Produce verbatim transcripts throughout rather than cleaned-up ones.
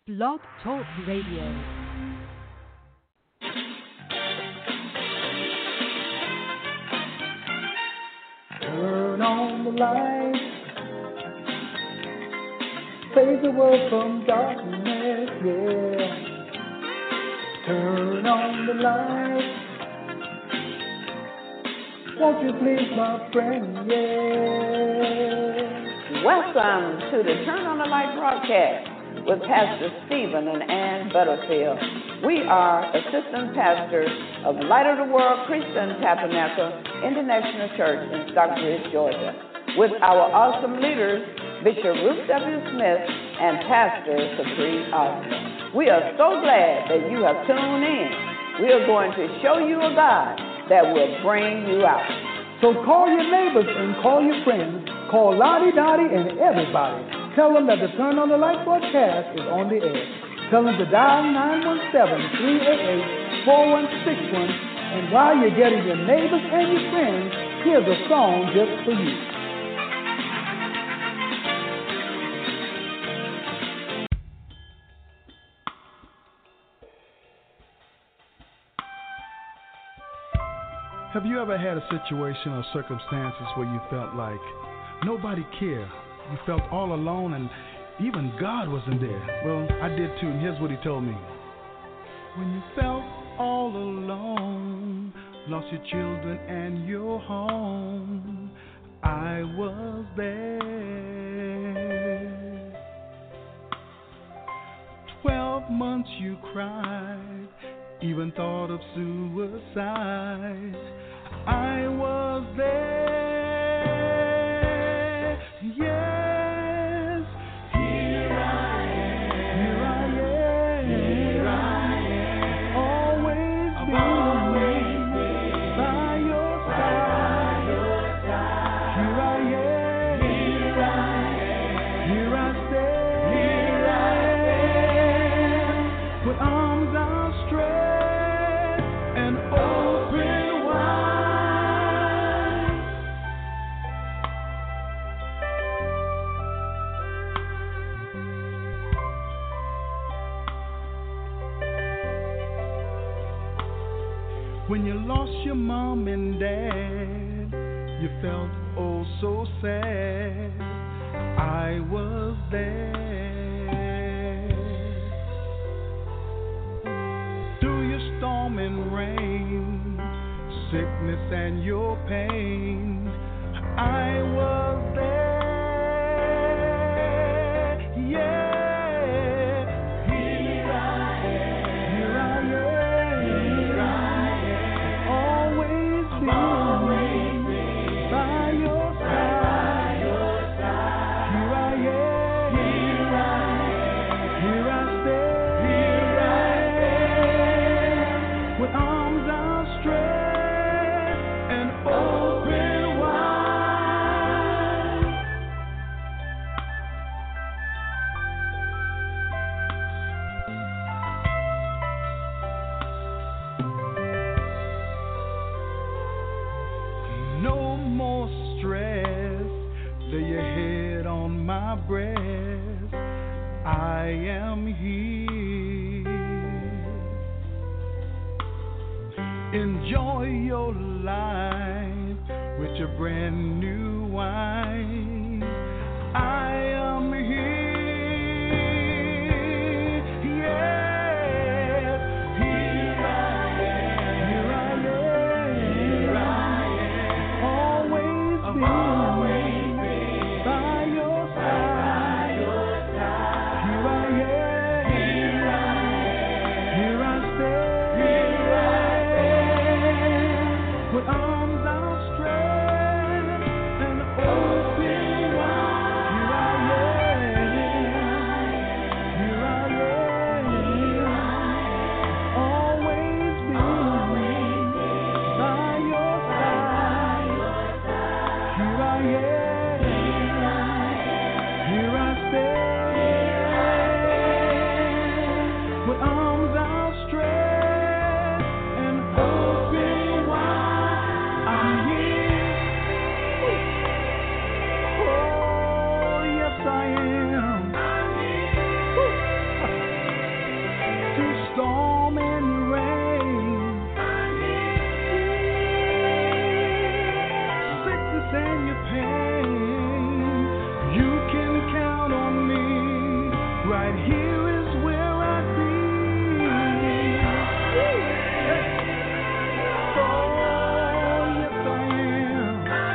Blog Talk Radio. Turn on the light, fade the world from darkness, yeah. Turn on the light, won't you please, my friend, yeah. Welcome to the Turn on the Light broadcast with Pastor Stephen and Ann Butterfield. We are assistant pastors of Light of the World Christian Tabernacle International Church in Stockbridge, Georgia, with our awesome leaders, Bishop Ruth W. Smith and Pastor Capri Austin. We are so glad that you have tuned in. We are going to show you a God that will bring you out. So call your neighbors and call your friends. Call Lottie Dottie and everybody. Tell them that the Turn on the Light broadcast is on the air. Tell them to dial nine one seven, three eight eight, four one six one. And while you're getting your neighbors and your friends, here's a song just for you. Have you ever had a situation or circumstances where you felt like nobody cared? You felt all alone and even God wasn't there? Well, I did too, and here's what he told me. When you felt all alone, lost your children and your home, I was there. Twelve months you cried, even thought of suicide. I was there, yes. Here I am, here I am, here I am. Always been, always been by your side, by your side. Here I am, here I am, here I stay, here I am. With arms outstretched and open wide. When you lost your mom and dad, you felt oh so sad. I was there. Through your storm and rain, sickness and your pain, I was there, yeah. Here I am, here I am, here I am. Always been, always been by your side, by your side. Here I am, here I am, here I stay, here I am. With arms outstretched and open wide. No more stress, lay your head on my breast. I am here. Enjoy your life with your brand new wine. I am here, yes. Here I am, here I am, here I am. Always been, always been by your side, by your side. Here I am, here I am, here I stay, here I am. With arms outstretched and open Right here is where I'd be. Oh, yes, I am.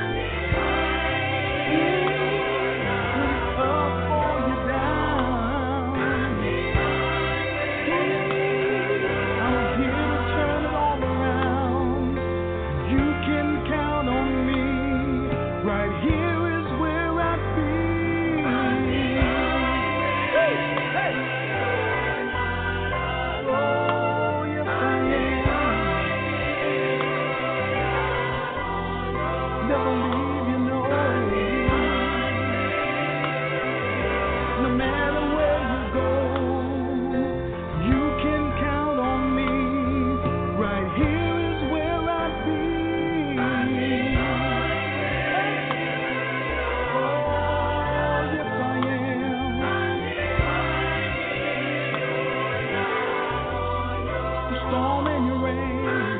Up or you down. I'm here to turn it all around. You can count on me. Right here is where I'd be. Oh, yes, I am. Never leave you, no. No matter where you go, you can count on me. Right here is where I'd be. Oh, yes, I am. The storm and your rain,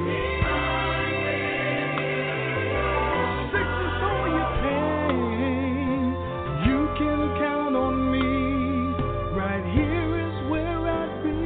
sickness or your pain, you can count on me. Right here is where I'd be.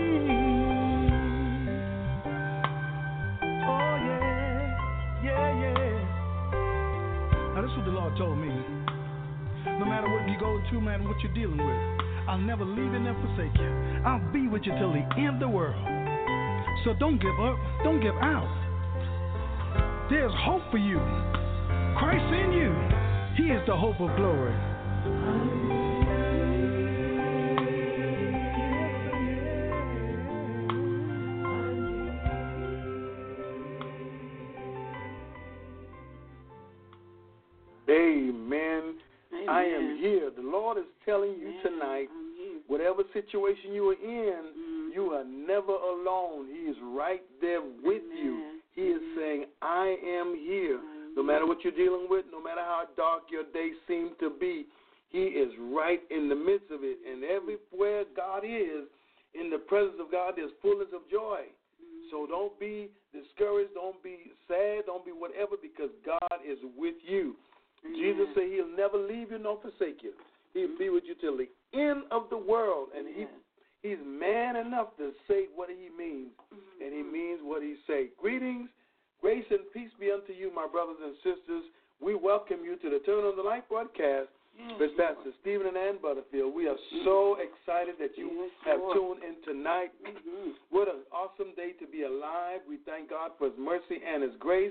Oh yeah, yeah, yeah. Now this is what the Lord told me. No matter what you go through, man, what you're dealing with, I'll never leave you, never forsake you. I'll be with you till the end of the world. So don't give up, don't give out. There's hope for you. Christ in you. He is the hope of glory. Amen. I am here. The Lord is telling you tonight, whatever situation you are in, you are never alone. He is right there with you. He is saying, I am here. No matter what you're dealing with, no matter how dark your day seems to be, He is right in the midst of it. And everywhere God is, in the presence of God, there's fullness of joy. So don't be discouraged. Don't be sad. Don't be whatever, because God is with you. Amen. Jesus said He'll never leave you nor forsake you. He'll be with you till the end of the world. And he, He's man enough to say what He means. Mm-hmm. And He means what He say. Greetings, grace and peace be unto you, my brothers and sisters. We welcome you to the Turn on the Light broadcast with Pastor Stephen and Ann Butterfield. We are so excited that you yes, have tuned in tonight. Mm-hmm. What an awesome day to be alive. We thank God for His mercy and His grace.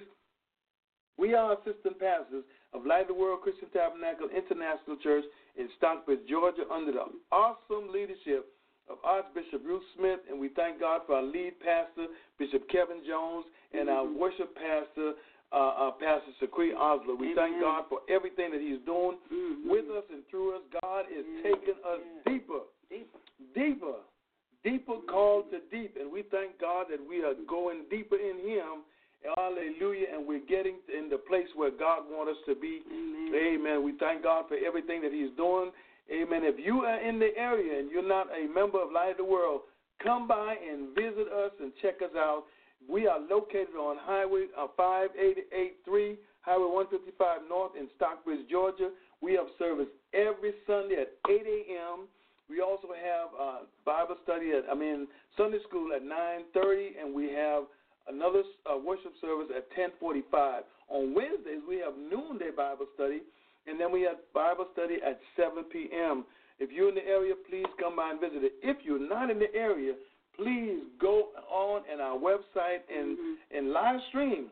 We are assistant pastors of Light of the World Christian Tabernacle International Church in Stockbridge, Georgia, under the awesome leadership of Archbishop Ruth Smith, and we thank God for our lead pastor, Bishop Kevin Jones, and our worship pastor, uh, uh, Pastor Secree Osler. We Amen. Thank God for everything that He's doing mm-hmm. with us and through us. God is mm-hmm. taking us yeah. deeper, deeper, deeper, deeper called to deep, and we thank God that we are going deeper in Him. Hallelujah, and we're getting in the place where God wants us to be. Amen. Amen. We thank God for everything that He's doing. Amen. If you are in the area and you're not a member of Light of the World, come by and visit us and check us out. We are located on Highway uh, five eight eight three, Highway one fifty-five North in Stockbridge, Georgia. We have service every Sunday at eight a.m. We also have uh, Bible study at, I mean, Sunday school at nine thirty, and we have another uh, worship service at ten forty-five. On Wednesdays, we have noonday Bible study, and then we have Bible study at seven p.m. If you're in the area, please come by and visit it. If you're not in the area, please go on and our website and, mm-hmm. and live stream.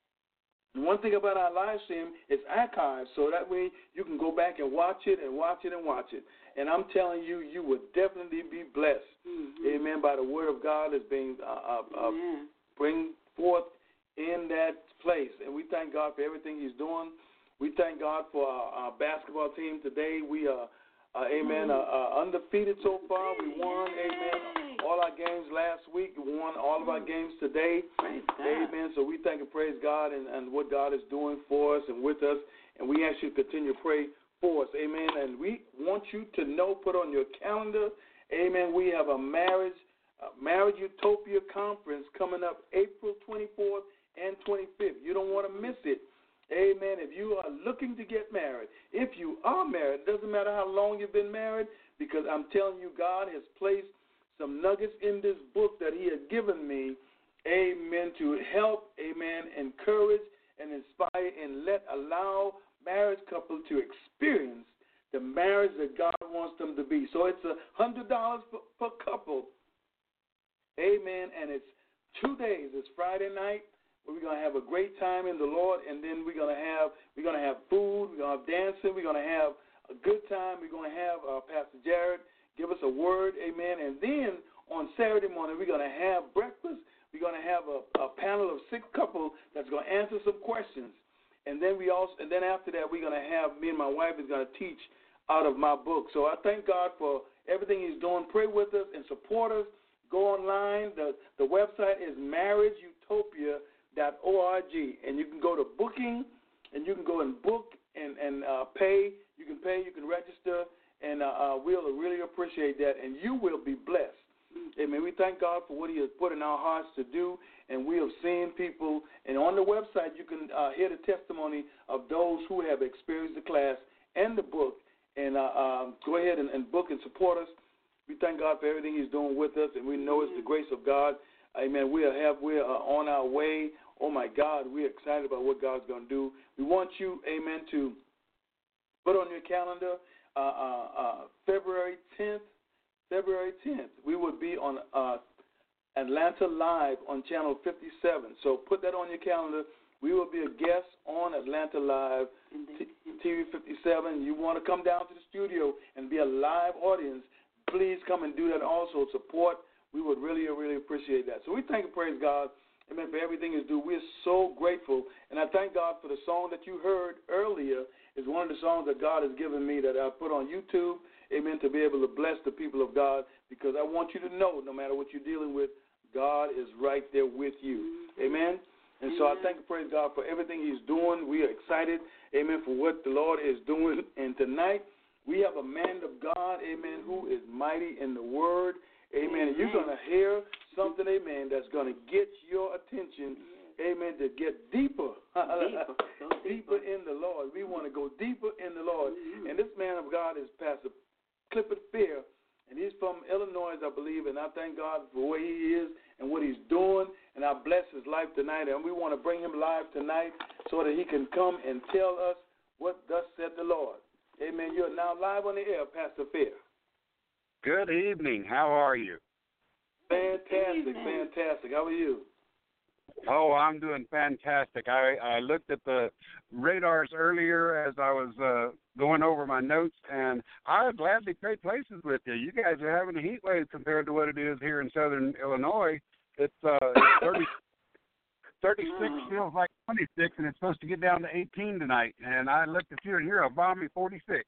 And one thing about our live stream is archived, so that way you can go back and watch it and watch it and watch it. And I'm telling you, you will definitely be blessed. Mm-hmm. Amen. By the word of God is being uh, uh, uh, bring forth in that place. And we thank God for everything He's doing. We thank God for our, our basketball team today. We are, uh, amen, uh, uh, undefeated so far. We won, amen, all our games last week. We won all of our games today. Amen. So we thank and praise God and, and what God is doing for us and with us. And we ask you to continue to pray for us. Amen. And we want you to know, put on your calendar, amen, we have a marriage Uh, Marriage Utopia Conference coming up April twenty-fourth and twenty-fifth. You don't want to miss it. Amen. If you are looking to get married, if you are married, it doesn't matter how long you've been married, because I'm telling you, God has placed some nuggets in this book that he has given me, amen, to help, amen, encourage and inspire and let allow marriage couple to experience the marriage that God wants them to be. So it's one hundred dollars per, per couple, amen, and it's two days. It's Friday night. We're going to have a great time in the Lord, and then we're going to have we're going to have food, we're going to have dancing, we're going to have a good time. We're going to have uh, Pastor Jared give us a word, amen, and then on Saturday morning we're going to have breakfast. We're going to have a, a panel of six couples that's going to answer some questions, and then we also and then after that we're going to have me and my wife is going to teach out of my book. So I thank God for everything he's doing. Pray with us and support us. Go online. The the website is marriage utopia dot org, and you can go to booking, and you can go and book and, and uh, pay. You can pay, you can register, and uh, uh, we'll really appreciate that, and you will be blessed. Amen. We thank God for what he has put in our hearts to do, and we have seen people, and on the website you can uh, hear the testimony of those who have experienced the class and the book, and uh, um, go ahead and, and book and support us. We thank God for everything he's doing with us, and we know it's the grace of God. Amen. We are, have, we are on our way. Oh, my God, we're excited about what God's going to do. We want you, amen, to put on your calendar uh, uh, uh, February tenth. February tenth, we will be on uh, Atlanta Live on Channel fifty-seven. So put that on your calendar. We will be a guest on Atlanta Live, T V fifty-seven. You want to come down to the studio and be a live audience, please come and do that also. Support. We would really, really appreciate that. So we thank and praise God, amen, for everything he's doing. We're so grateful. And I thank God for the song that you heard earlier. Is one of the songs that God has given me that I put on YouTube, amen, to be able to bless the people of God, because I want you to know, no matter what you're dealing with, God is right there with you. Amen? And so I thank and praise God for everything he's doing. We are excited, amen, for what the Lord is doing. And tonight we have a man of God, amen, who is mighty in the word. Amen. And you're going to hear something, amen, that's going to get your attention, amen, to get deeper, deeper, so deeper in the Lord. We want to go deeper in the Lord. Mm-hmm. And this man of God is Pastor Clifford Fair, and he's from Illinois, I believe, and I thank God for where he is and what he's doing, and I bless his life tonight, and we want to bring him live tonight so that he can come and tell us what thus said the Lord. Amen. You're now live on the air, Pastor Fair. Good evening. How are you? Fantastic, fantastic. How are you? Oh, I'm doing fantastic. I, I looked at the radars earlier as I was uh, going over my notes, and I would gladly trade places with you. You guys are having a heat wave compared to what it is here in southern Illinois. It's, uh, it's thirty, thirty-six feels like twenty-six, and it's supposed to get down to eighteen tonight. And I looked at you, and you're a balmy forty-six.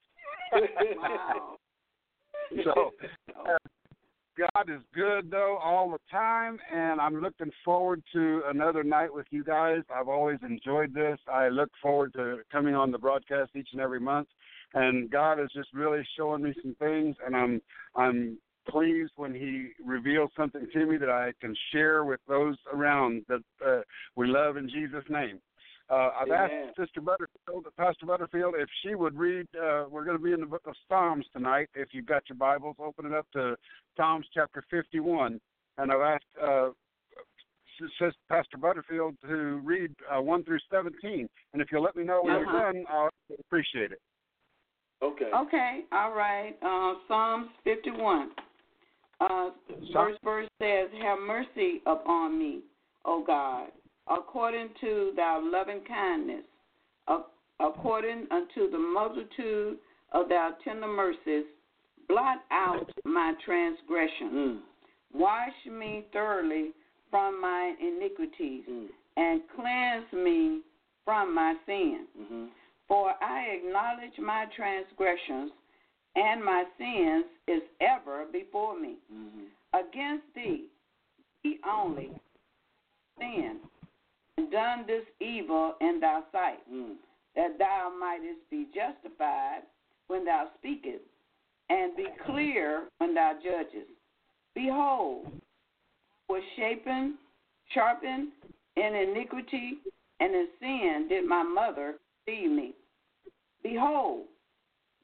Wow. So, uh, God is good, though, all the time, and I'm looking forward to another night with you guys. I've always enjoyed this. I look forward to coming on the broadcast each and every month, and God is just really showing me some things, and I'm I'm pleased when he reveals something to me that I can share with those around that uh, we love in Jesus' name. Uh, I've Amen. asked Sister Butterfield, Pastor Butterfield, if she would read, uh, we're going to be in the book of Psalms tonight. If you've got your Bibles, open it up to Psalms chapter fifty-one. And I've asked uh, Sister Pastor Butterfield to read uh, one through seventeen. And if you'll let me know when uh-huh. you're done, I'll appreciate it. Okay. Okay, all right. Uh, Psalms fifty-one. Uh, first verse says, have mercy upon me, O God, according to thy loving kindness, according unto the multitude of thy tender mercies, blot out my transgression. Mm. Wash me thoroughly from my iniquities, mm. and cleanse me from my sin. Mm-hmm. For I acknowledge my transgressions, and my sins is ever before me. Mm-hmm. Against thee, thee only, sin, and done this evil in thy sight, mm. that thou mightest be justified when thou speakest, and be clear when thou judgest. Behold, was shapen, sharpened in iniquity, and in sin did my mother see me. Behold,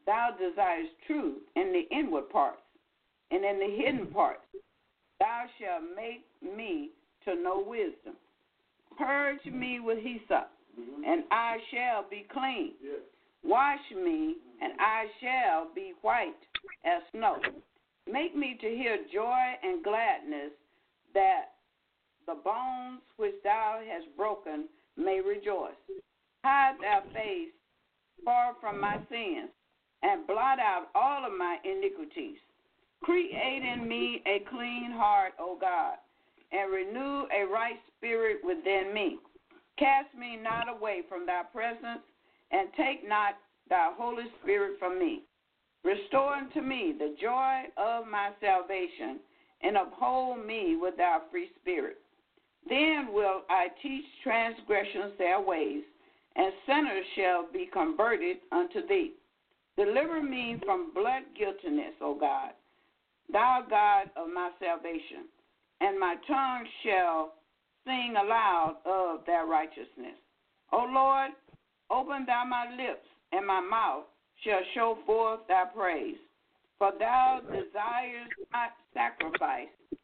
Thou desirest truth in the inward parts, and in the hidden parts thou shalt make me to know wisdom. Purge me with hyssop, and I shall be clean. Wash me, and I shall be white as snow. Make me to hear joy and gladness, that the bones which thou hast broken may rejoice. Hide thy face far from my sins, and blot out all of my iniquities. Create in me a clean heart, O God, and renew a right spirit within me. Cast me not away from thy presence, and take not thy Holy Spirit from me. Restore unto me the joy of my salvation, and uphold me with thy free spirit. Then will I teach transgressions their ways, and sinners shall be converted unto thee. Deliver me from blood guiltiness, O God, thou God of my salvation, and my tongue shall sing aloud of thy righteousness. O Lord, open thou my lips, and my mouth shall show forth thy praise. For thou desirest not sacrifice,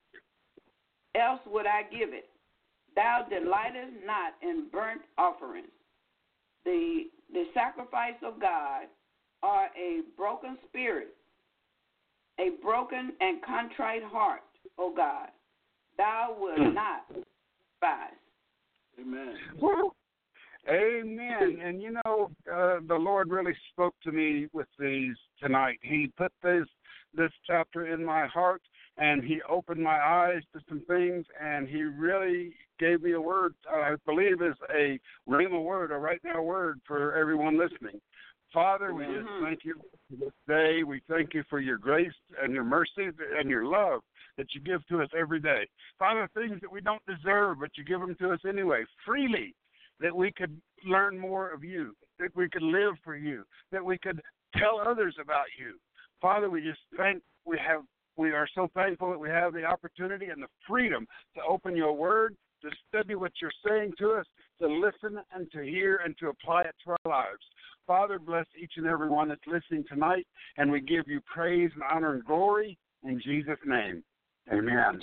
else would I give it. Thou delightest not in burnt offerings. The, the sacrifice of God are a broken spirit, a broken and contrite heart, O God. Thou wilt not despise. Amen. Well, amen. And you know, uh, the Lord really spoke to me with these tonight. He put this this chapter in my heart, and he opened my eyes to some things, and he really gave me a word, I believe is a rhema word, a right now word for everyone listening. Father, we just Mm-hmm. thank you for this day. We thank you for your grace and your mercy and your love that you give to us every day. Father, things that we don't deserve, but you give them to us anyway, freely, that we could learn more of you, that we could live for you, that we could tell others about you. Father, we just thank we have we are so thankful that we have the opportunity and the freedom to open your word, to study what you're saying to us, to listen and to hear and to apply it to our lives. Father, bless each and every one that's listening tonight, and we give you praise and honor and glory in Jesus' name. Amen.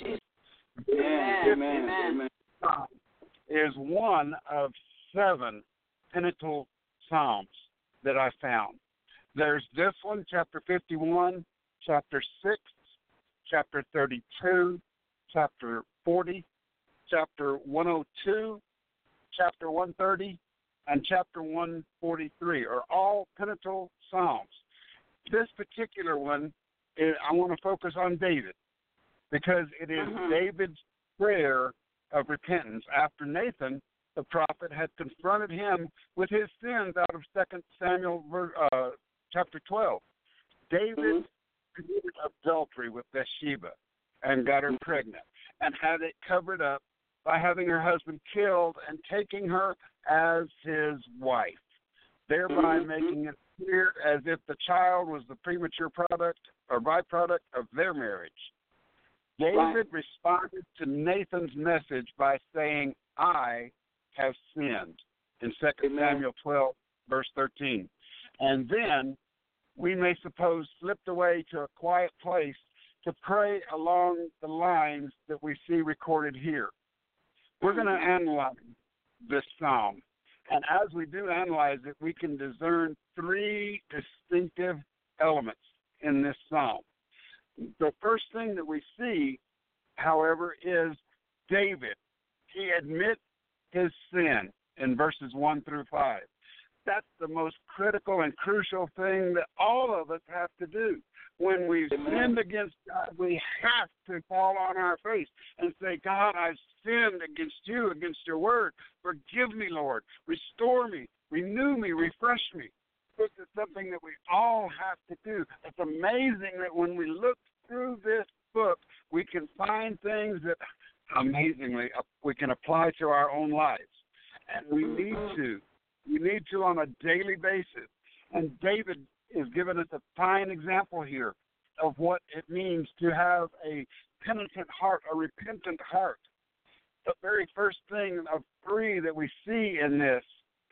Amen. Amen. Amen. Psalm is one of seven pinnacle psalms that I found. There's this one, chapter fifty-one, chapter six, chapter thirty-two, chapter forty, chapter one oh two, chapter one thirty, and chapter one forty-three are all pinnacle psalms. This particular one, is, I want to focus on David, because it is Mhm. David's prayer of repentance after Nathan, the prophet, had confronted him with his sins out of Second Samuel uh, chapter twelve. David Mhm. committed adultery with Bathsheba and got her pregnant and had it covered up by having her husband killed and taking her as his wife, thereby Mhm. making it appear as if the child was the premature product or byproduct of their marriage. David Right. responded to Nathan's message by saying, I have sinned, in Second Amen. Samuel twelve, verse thirteen. And then we may suppose slipped away to a quiet place to pray along the lines that we see recorded here. We're going to analyze this psalm. And as we do analyze it, we can discern three distinctive elements in this psalm. The first thing that we see, however, is David. He admits his sin in verses one through five. That's the most critical and crucial thing that all of us have to do. When we've Amen. sinned against God, we have to fall on our face and say, God, I've sinned against you, against your word. Forgive me, Lord. Restore me, renew me, refresh me. This is something that we all have to do. It's amazing that when we look through this book, we can find things that amazingly we can apply to our own lives. And we need to. We need to on a daily basis. And David is giving us a fine example here of what it means to have a penitent heart, a repentant heart. The very first thing of three that we see in this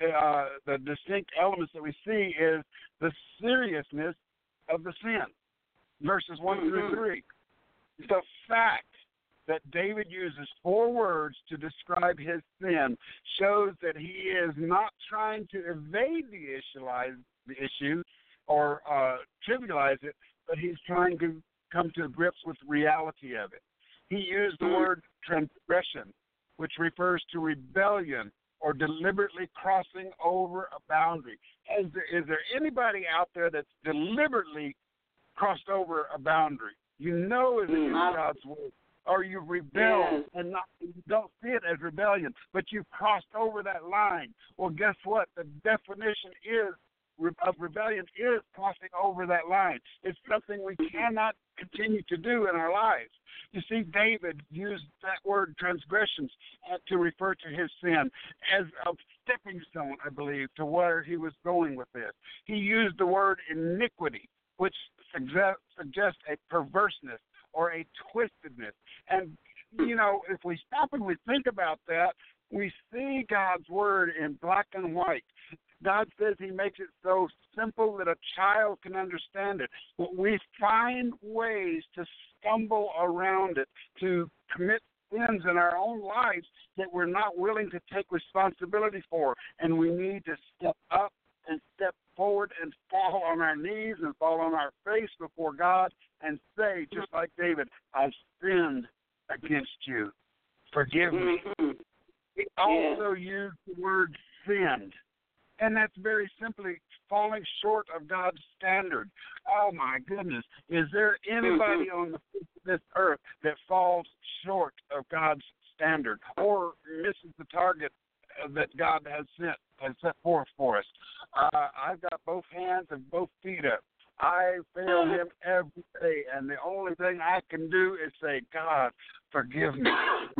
uh, the distinct elements that we see is the seriousness of the sin. Verses one mm-hmm. through three. The fact that David uses four words to describe his sin shows that he is not trying to evade the issue, the issue or uh, trivialize it, but he's trying to come to grips with the reality of it. He used the word transgression, which refers to rebellion or deliberately crossing over a boundary. Is there, is there anybody out there that's deliberately crossed over a boundary? You know it's against mm, God's word. Or you've rebelled yes. and not, you don't see it as rebellion, but you've crossed over that line. Well, guess what? The definition is of rebellion is crossing over that line. It's something we cannot continue to do in our lives. You see, David used that word transgressions to refer to his sin as a stepping stone, I believe, to where he was going with this. He used the word iniquity, which suggests a perverseness or a twistedness. And, you know, if we stop and we think about that, we see God's word in black and white. God says he makes it so simple that a child can understand it. But we find ways to stumble around it, to commit sins in our own lives that we're not willing to take responsibility for. And we need to step up and step forward and fall on our knees and fall on our face before God and say, just like David, I've sinned against you. Forgive me. Mm-hmm. He also yeah. used the word sinned. And that's very simply falling short of God's standard. Oh, my goodness. Is there anybody mm-hmm. on the face of this earth that falls short of God's standard or misses the target that God has set, has set forth for us? Uh, I've got both hands and both feet up. I fail him every day, and the only thing I can do is say, God, forgive me.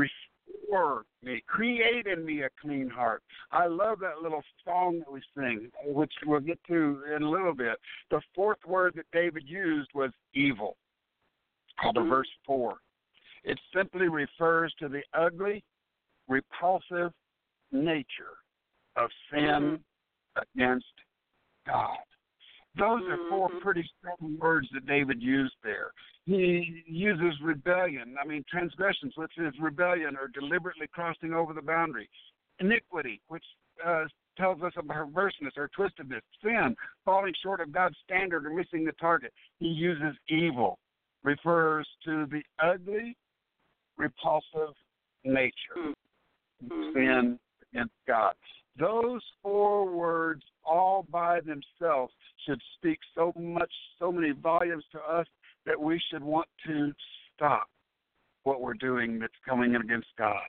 Restore me. Create in me a clean heart. I love that little song that we sing, which we'll get to in a little bit. The fourth word that David used was evil, called in verse four. It simply refers to the ugly, repulsive nature of sin against God. Those are four pretty strong words that David used there. He uses rebellion, I mean transgressions, which is rebellion or deliberately crossing over the boundary. Iniquity, which uh, tells us of perverseness or twistedness. Sin, falling short of God's standard or missing the target. He uses evil, refers to the ugly, repulsive nature of sin against God. Those four words all by themselves should speak so much, so many volumes to us that we should want to stop what we're doing that's coming against God.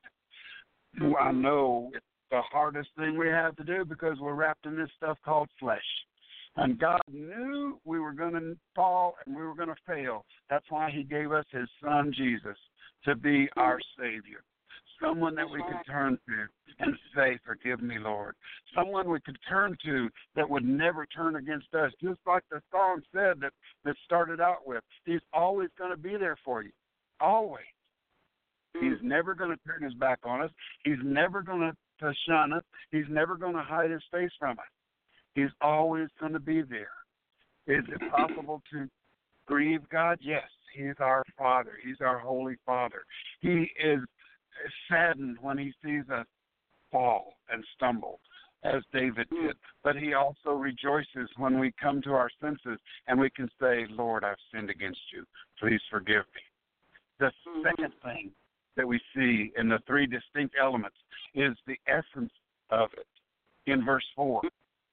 I know it's the hardest thing we have to do because we're wrapped in this stuff called flesh. And God knew we were going to fall and we were going to fail. That's why he gave us his son, Jesus, to be our Savior. Someone that we could turn to and say, forgive me, Lord. Someone we could turn to that would never turn against us. Just like the song said that, that started out with, he's always going to be there for you. Always. He's never going to turn his back on us. He's never going to, to shun us. He's never going to hide his face from us. He's always going to be there. Is it possible to grieve God? Yes. He's our Father. He's our Holy Father. He is saddened when he sees us fall and stumble, as David did. But he also rejoices when we come to our senses and we can say, Lord, I've sinned against you. Please forgive me. The second thing that we see in the three distinct elements is the essence of it in verse four.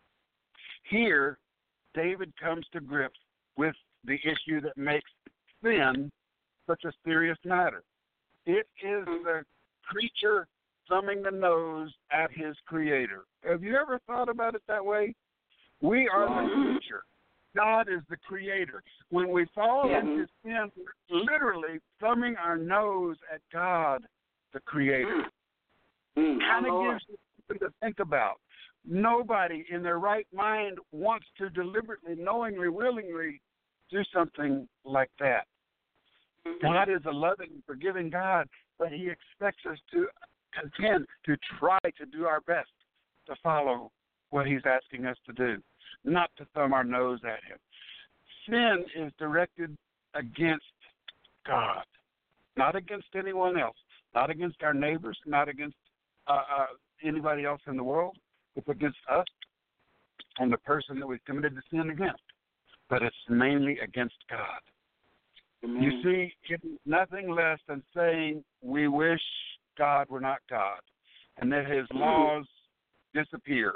Here, David comes to grips with the issue that makes sin such a serious matter. It is the creature thumbing the nose at his creator. Have you ever thought about it that way? We are the creature. God is the creator. When we fall yeah. into sin, we're literally thumbing our nose at God, the creator. Mm. Kind of gives you something to think about. Nobody in their right mind wants to deliberately, knowingly, willingly do something like that. God is a loving, forgiving God, but he expects us to contend, to try to do our best to follow what he's asking us to do, not to thumb our nose at him. Sin is directed against God, not against anyone else, not against our neighbors, not against uh, uh, anybody else in the world. It's against us and the person that we've committed the sin against. But it's mainly against God. Mm-hmm. You see, it's nothing less than saying we wish God were not God and that his mm-hmm. laws disappear.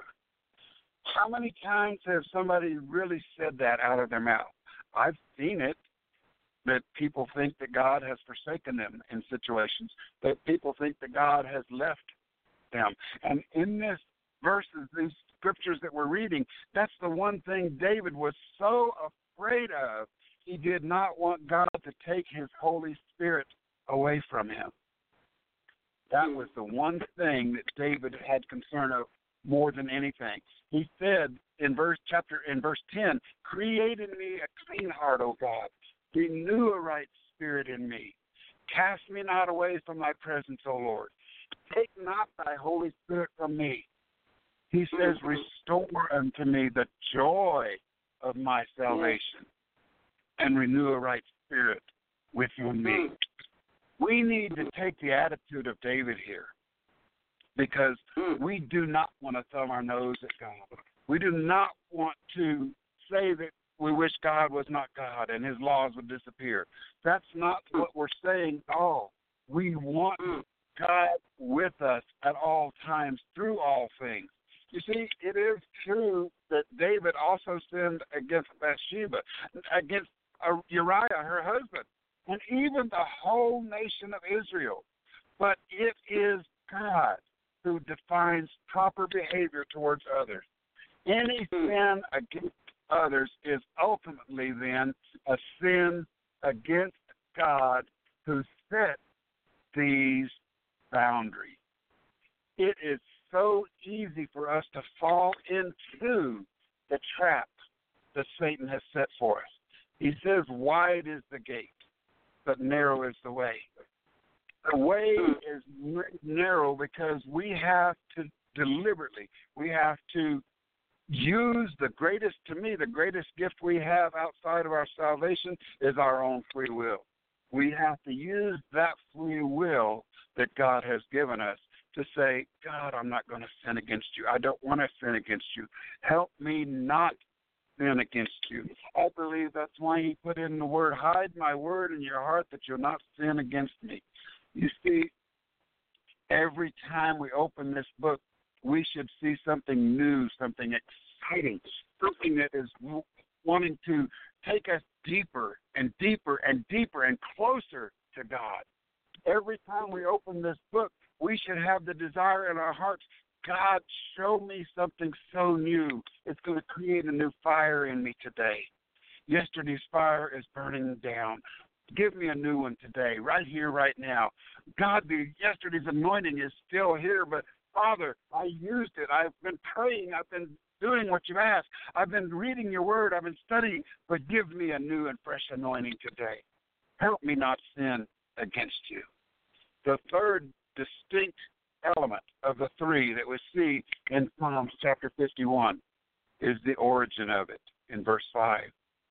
How many times has somebody really said that out of their mouth? I've seen it, that people think that God has forsaken them in situations, that people think that God has left them. And in this verses, these scriptures that we're reading, that's the one thing David was so afraid of. He did not want God to take his Holy Spirit away from him. That was the one thing that David had concern of more than anything. He said in verse chapter in verse ten, "Create in me a clean heart, O God. Renew a right spirit in me. Cast me not away from thy presence, O Lord. Take not thy Holy Spirit from me." He says, "Restore unto me the joy of my salvation and renew a right spirit within me." We need to take the attitude of David here, because we do not want to thumb our nose at God. We do not want to say that we wish God was not God and his laws would disappear. That's not what we're saying at all. We want God with us at all times through all things. You see, it is true that David also sinned against Bathsheba, against Uriah, her husband, and even the whole nation of Israel. But it is God who defines proper behavior towards others. Any sin against others is ultimately then a sin against God, who set these boundaries. It is so easy for us to fall into the trap that Satan has set for us. He says, "Wide is the gate, but narrow is the way." The way is narrow because we have to deliberately, we have to use the greatest, to me, the greatest gift we have outside of our salvation is our own free will. We have to use that free will that God has given us to say, "God, I'm not going to sin against you. I don't want to sin against you. Help me not sin against you." I believe that's why he put in the word, "Hide my word in your heart that you'll not sin against me." You see, every time we open this book, we should see something new, something exciting, something that is wanting to take us deeper and deeper and deeper and closer to God. Every time we open this book, we should have the desire in our hearts, "God, show me something so new. It's going to create a new fire in me today. Yesterday's fire is burning down. Give me a new one today, right here, right now. God, the yesterday's anointing is still here, but Father, I used it. I've been praying. I've been doing what you've asked. I've been reading your word. I've been studying, but give me a new and fresh anointing today. Help me not sin against you." The third distinct element of the three that we see in Psalms chapter fifty-one is the origin of it in verse five.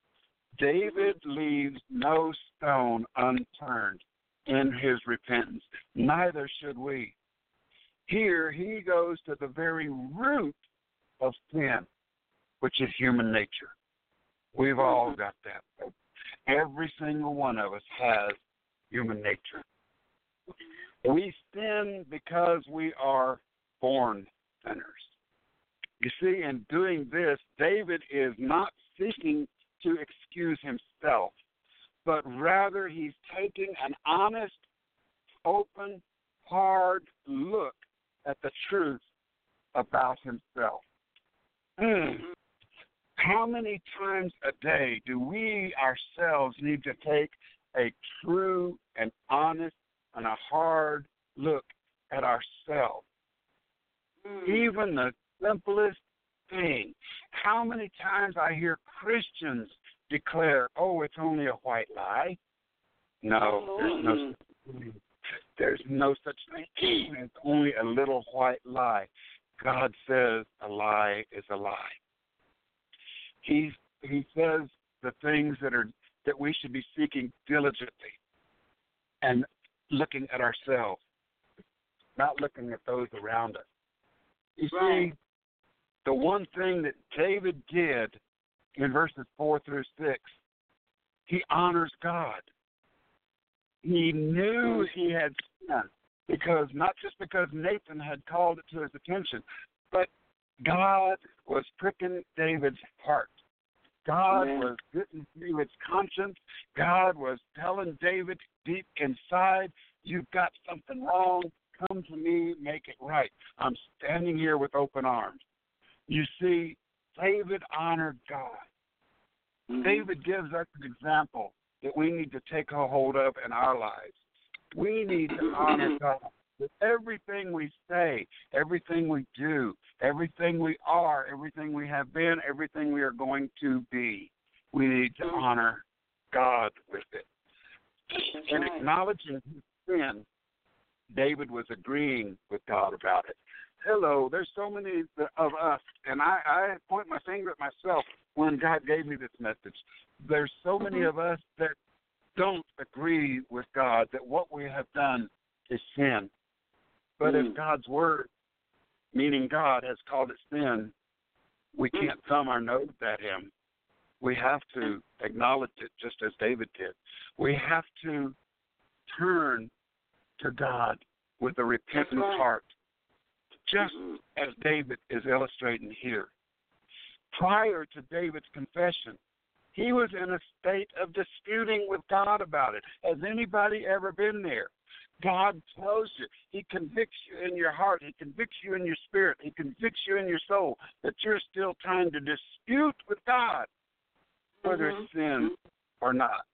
David leaves no stone unturned in his repentance. Neither should we. Here he goes to the very root of sin, which is human nature. We've all got that. Every single one of us has human nature. We sin because we are born sinners. You see, in doing this, David is not seeking to excuse himself, but rather he's taking an honest, open, hard look at the truth about himself. Mm. How many times a day do we ourselves need to take a true and honest and a hard look at ourselves? Mm. Even the simplest thing. How many times I hear Christians declare, "Oh, it's only a white lie." No, there's no, there's no such thing. It's only a little white lie. God says a lie is a lie. He he says the things that are that we should be seeking diligently and looking at ourselves, not looking at those around us. You right. see, the one thing that David did in verses four through six, he honors God. He knew he had sinned, because not just because Nathan had called it to his attention, but God was pricking David's heart. God Amen. was getting through his conscience. God was telling David deep inside, you've got something wrong. Come to me, make it right. I'm standing here with open arms. You see, David honored God. Mm-hmm. David gives us an example that we need to take a hold of in our lives. We need to honor God with everything we say, everything we do, everything we are, everything we have been, everything we are going to be. We need to honor God with it. In acknowledging his sin, David was agreeing with God about it. Hello, there's so many of us, and I, I point my finger at myself when God gave me this message. There's so many of us that don't agree with God that what we have done is sin. But mm. if God's word, meaning God, has called it sin, we can't thumb our nose at him. We have to acknowledge it just as David did. We have to turn to God with a repentant right. heart, just mm-hmm. as David is illustrating here. Prior to David's confession, he was in a state of disputing with God about it. Has anybody ever been there? God tells you. He convicts you in your heart. He convicts you in your spirit. He convicts you in your soul that you're still trying to dispute with God whether mm-hmm. it's sin or not.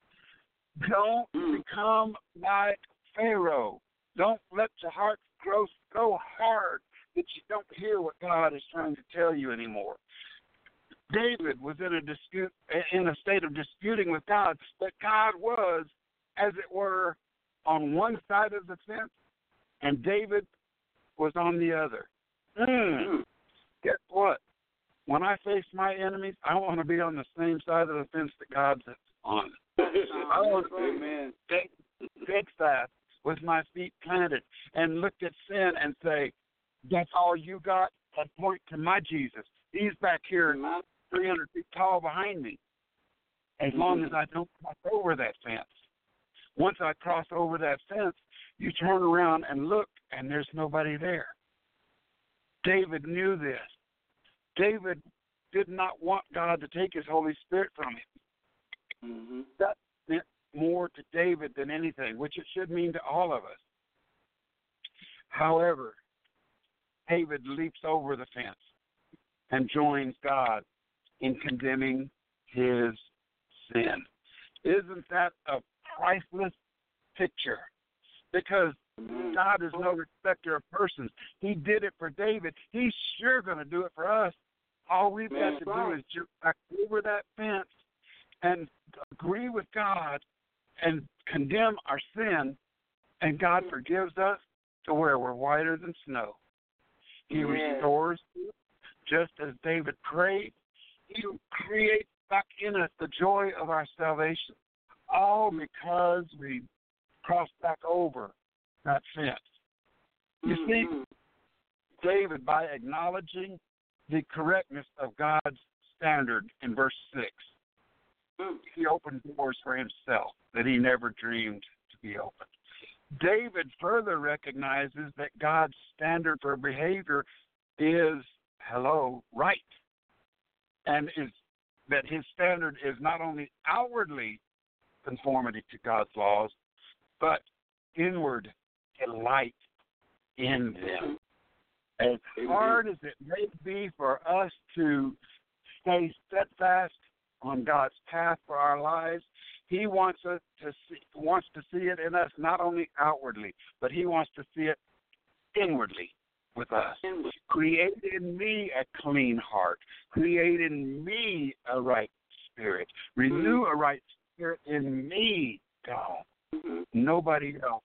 Don't mm-hmm. become like Pharaoh. Don't let your heart grow so hard that you don't hear what God is trying to tell you anymore. David was in a dispute, in a state of disputing with God, but God was, as it were, on one side of the fence, and David was on the other. Mm. Guess what? When I face my enemies, I want to be on the same side of the fence that God's on. I want to stay steadfast with my feet planted and look at sin and say, that's all you got? And point to my Jesus. He's back here three hundred feet tall behind me. As long as I don't cross over that fence. Once I cross over that fence, you turn around and look, and there's nobody there. David knew this. David did not want God to take his Holy Spirit from him. Mm-hmm. That meant more to David than anything, which it should mean to all of us. However, David leaps over the fence and joins God in condemning his sin. Isn't that a priceless picture? Because God is no respecter of persons. He did it for David. He's sure going to do it for us. All we've got to do is jump back over that fence and agree with God and condemn our sin, and God forgives us to where we're whiter than snow. He yes. restores, just as David prayed. He creates back in us the joy of our salvation, all because we crossed back over that fence. You mm-hmm. see, David, by acknowledging the correctness of God's standard in verse six, mm. he opened doors for himself that he never dreamed to be opened. David further recognizes that God's standard for behavior is, hello, right, and is that his standard is not only outwardly conformity to God's laws, but inward delight in them. As hard as it may be for us to stay steadfast on God's path for our lives, he wants us to see, wants to see it in us not only outwardly, but he wants to see it inwardly with us. Create in me a clean heart. Create in me a right spirit. Renew a right spirit in me, God. Nobody else.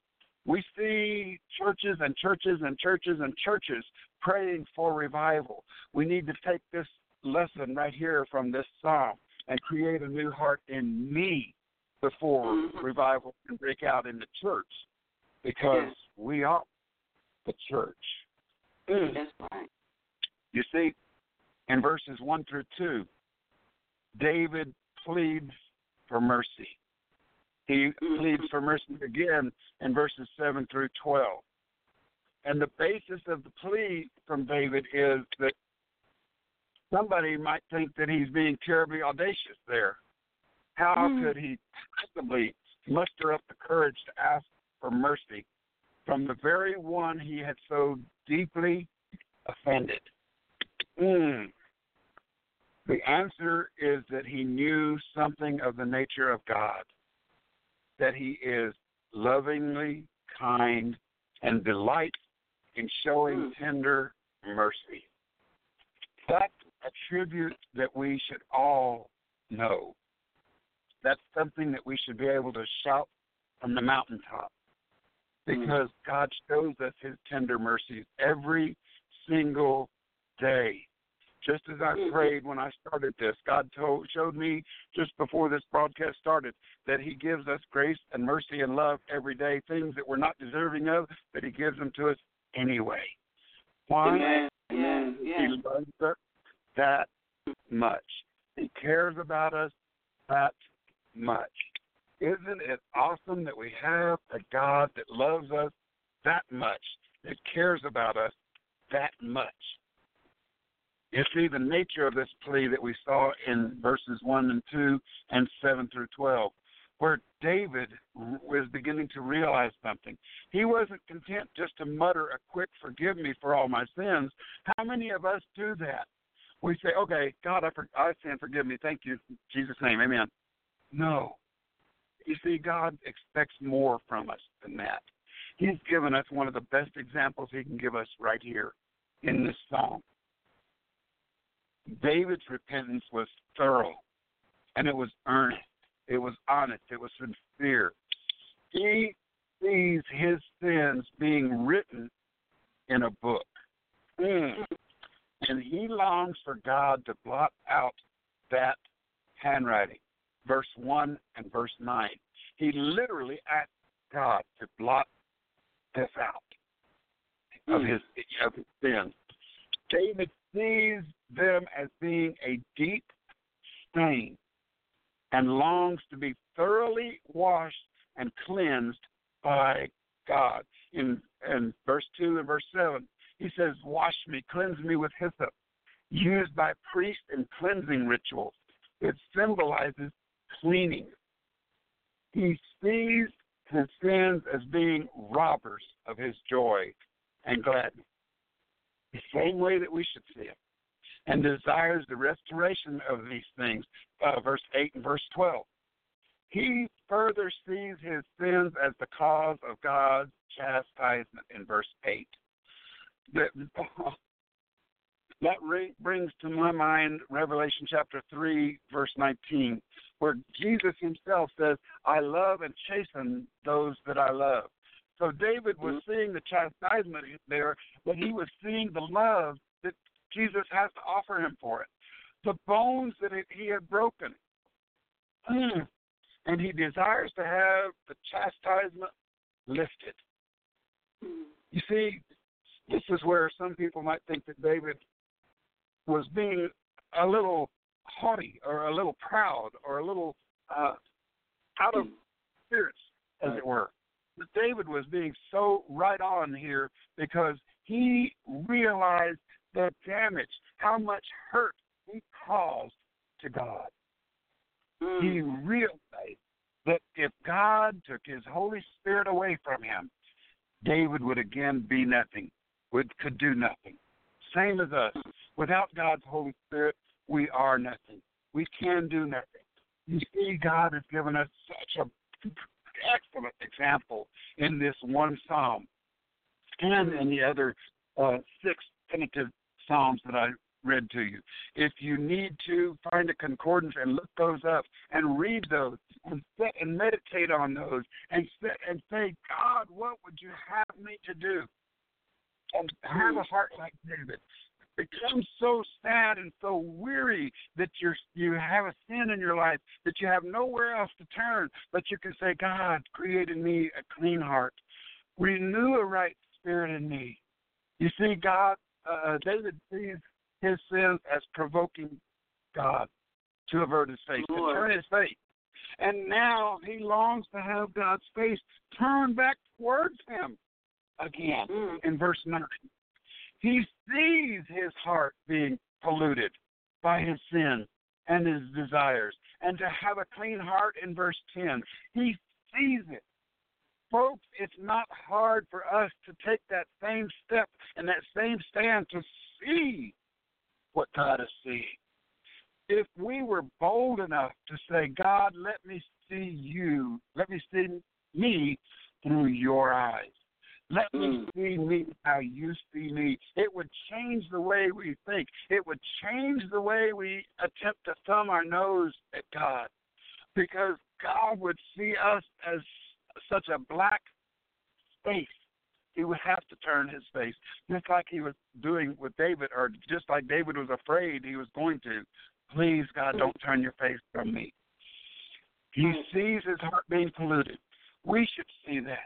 We see churches and churches and churches and churches praying for revival. We need to take this lesson right here from this psalm and create a new heart in me before mm-hmm. revival can break out in the church, because yes. we are the church. Mm. That's right. You see, in verses one through two, David pleads for mercy. He mm-hmm. pleads for mercy again in verses seven through twelve. And the basis of the plea from David is that somebody might think that he's being terribly audacious there. How mm. could he possibly muster up the courage to ask for mercy from the very one he had so deeply offended? Mm. The answer is that he knew something of the nature of God, that he is lovingly kind and delights in showing mm. tender mercy. That's a tribute that we should all know. That's something that we should be able to shout from the mountaintop, because mm. God shows us his tender mercies every single day. Just as I mm. prayed when I started this, God told, showed me just before this broadcast started that he gives us grace and mercy and love every day, things that we're not deserving of, but he gives them to us anyway. Why? Amen. Yeah, yeah. He loves us that much. He cares about us that much. Isn't it awesome that we have a God that loves us that much, that cares about us that much? You see the nature of this plea that we saw in verses one and two and seven through twelve, where David was beginning to realize something. He wasn't content just to mutter a quick forgive me for all my sins. How many of us do that? We say, okay, God, I, for, I sin, forgive me. Thank you. In Jesus' name, amen. No. You see, God expects more from us than that. He's given us one of the best examples he can give us right here in this psalm. David's repentance was thorough, and it was earnest. It was honest. It was sincere. He sees his sins being written in a book. Mm. And he longs for God to blot out that handwriting. Verse one and verse nine. He literally asked God to blot this out mm. of his of his sins. David sees them as being a deep stain and longs to be thoroughly washed and cleansed by God. In, in verse two and verse seven, he says, wash me, cleanse me with hyssop, used by priests in cleansing rituals. It symbolizes cleaning. He sees his sins as being robbers of his joy and gladness, the same way that we should see it, and desires the restoration of these things, uh, verse eight and verse twelve. He further sees his sins as the cause of God's chastisement in verse eight. That, that brings to my mind Revelation chapter three, verse nineteen, where Jesus himself says, I love and chasten those that I love. So David was mm-hmm. seeing the chastisement there, but he was seeing the love that Jesus has to offer him for it. The bones that it, he had broken. Mm. And he desires to have the chastisement lifted. Mm. You see, this is where some people might think that David was being a little haughty or a little proud or a little uh, out of spirits, as it were. But David was being so right on here because he realized the damage, how much hurt he caused to God. Mm. He realized that if God took his Holy Spirit away from him, David would again be nothing, would could do nothing. Same as us. Without God's Holy Spirit, we are nothing. We can do nothing. You see, God has given us such an excellent example in this one psalm and in the other uh, six tentative psalms that I read to you. If you need to, find a concordance and look those up and read those and sit and meditate on those and sit and say, God, what would you have me to do? And have a heart like David. Become so sad and so weary that you're, you have a sin in your life that you have nowhere else to turn, but you can say, God, create in me a clean heart. Renew a right spirit in me. You see, God, uh, David sees his sins as provoking God to avert his face, Lord. to turn his face. And now he longs to have God's face turn back towards him again mm. in verse nine. He sees his heart being polluted by his sin and his desires. And to have a clean heart in verse ten, he sees it. Folks, it's not hard for us to take that same step and that same stand to see what God is seeing. If we were bold enough to say, God, let me see you, let me see me through your eyes. Let me see me how you see me. It would change the way we think. It would change the way we attempt to thumb our nose at God, because God would see us as such a black space. He would have to turn his face, just like he was doing with David, or just like David was afraid he was going to. Please, God, don't turn your face from me. He sees his heart being polluted. We should see that.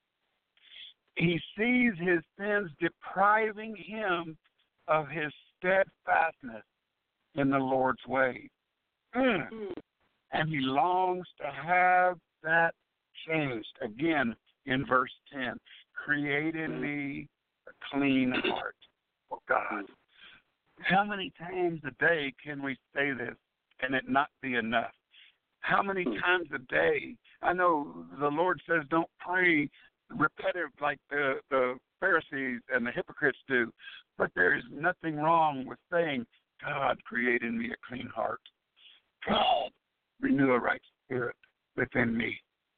He sees his sins depriving him of his steadfastness in the Lord's way. Mm. And he longs to have that changed. Again, in verse ten, create in me a clean heart, oh God. How many times a day can we say this and it not be enough? How many times a day? I know the Lord says don't pray repetitive like the, the Pharisees and the hypocrites do, but there is nothing wrong with saying, God, create in me a clean heart. God, renew a right spirit within me.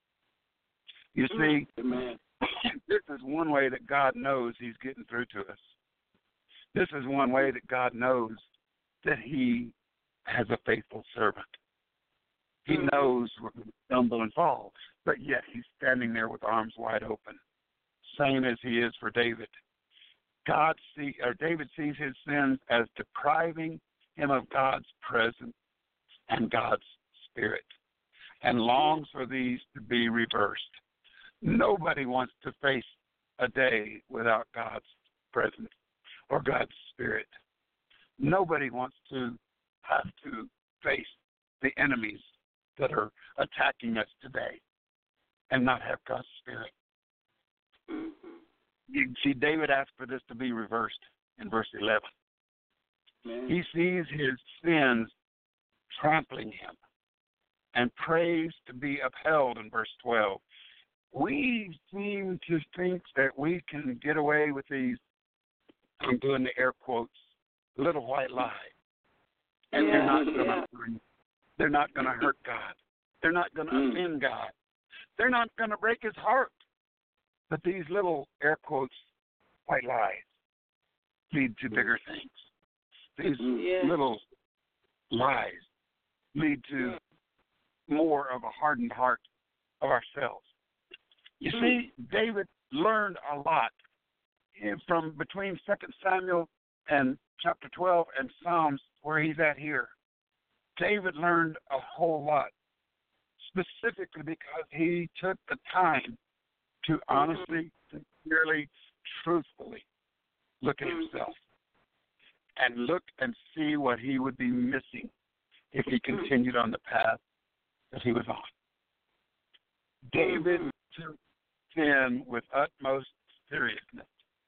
You see, Amen. This is one way that God knows he's getting through to us. This is one way that God knows that he has a faithful servant. He knows we're going to stumble and fall, but yet he's standing there with arms wide open, same as he is for David. God see, or David sees his sins as depriving him of God's presence and God's spirit, and longs for these to be reversed. Nobody wants to face a day without God's presence or God's spirit. Nobody wants to have to face the enemies that are attacking us today and not have God's spirit. Mm-hmm. You see, David asked for this to be reversed in verse eleven. Mm-hmm. He sees his sins trampling him and prays to be upheld in verse twelve. We seem to think that we can get away with these, I'm doing the air quotes, little white lies. And yeah, they're not going to yeah. They're not going to hurt God. They're not going to mm. offend God. They're not going to break his heart. But these little, air quotes, white lies lead to bigger things. These yeah. little lies lead to more of a hardened heart of ourselves. You mm. see, David learned a lot from between Second Samuel and chapter twelve and Psalms, where he's at here. David learned a whole lot, specifically because he took the time to honestly, sincerely, truthfully look at himself and look and see what he would be missing if he continued on the path that he was on. David took sin with utmost seriousness.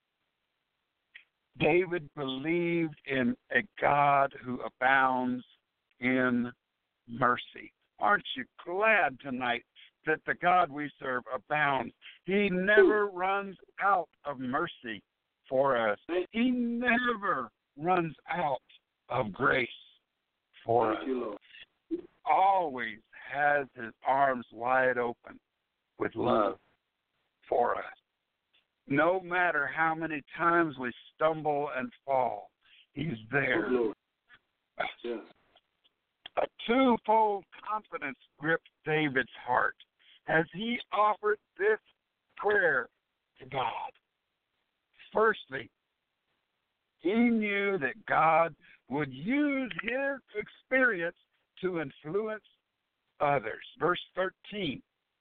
David believed in a God who abounds in mercy. Aren't you glad tonight that the God we serve abounds? He never runs out of mercy for us. He never runs out of grace for us. He always has his arms wide open with love for us. No matter how many times we stumble and fall, He's there. Oh, yes. A twofold confidence gripped David's heart as he offered this prayer to God. Firstly, he knew that God would use his experience to influence others. Verse thirteen.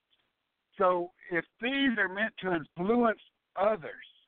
So if these are meant to influence others,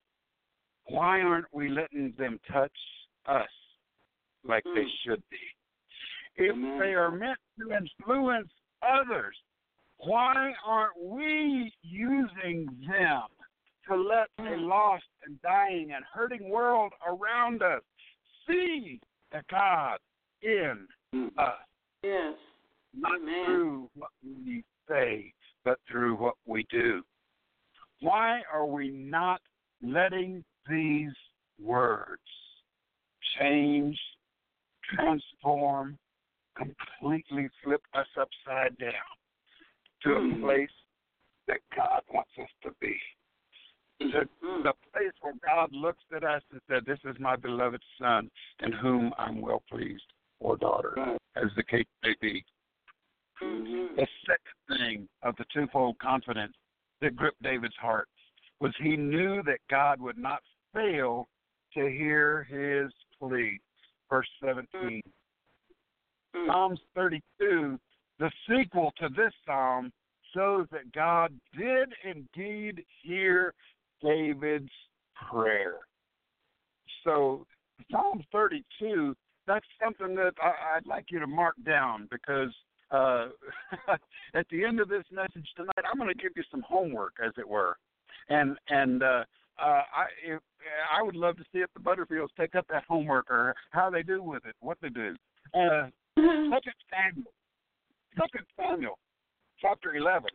why aren't we letting them touch us like mm. they should be? If Amen. They are meant to influence others, why aren't we using them to let a lost and dying and hurting world around us see the God in us? Yes. Not Amen. through what we say, but through what we do. Why are we not letting these words change, transform, completely flip us upside down to a place that God wants us to be? The, the place where God looks at us and said, this is my beloved son in whom I'm well pleased, or daughter, as the case may be. Mm-hmm. The second thing of the twofold confidence that gripped David's heart was he knew that God would not fail to hear his plea. Verse seventeen. Mm-hmm. Psalms thirty-two, the sequel to this psalm, shows that God did indeed hear David's prayer. So Psalm thirty-two, that's something that I, I'd like you to mark down, because uh, at the end of this message tonight, I'm going to give you some homework, as it were. And and uh, uh, I if, I would love to see if the Butterfields take up that homework, or how they do with it, what they do. Uh, Second Samuel, Second Samuel, chapter eleven.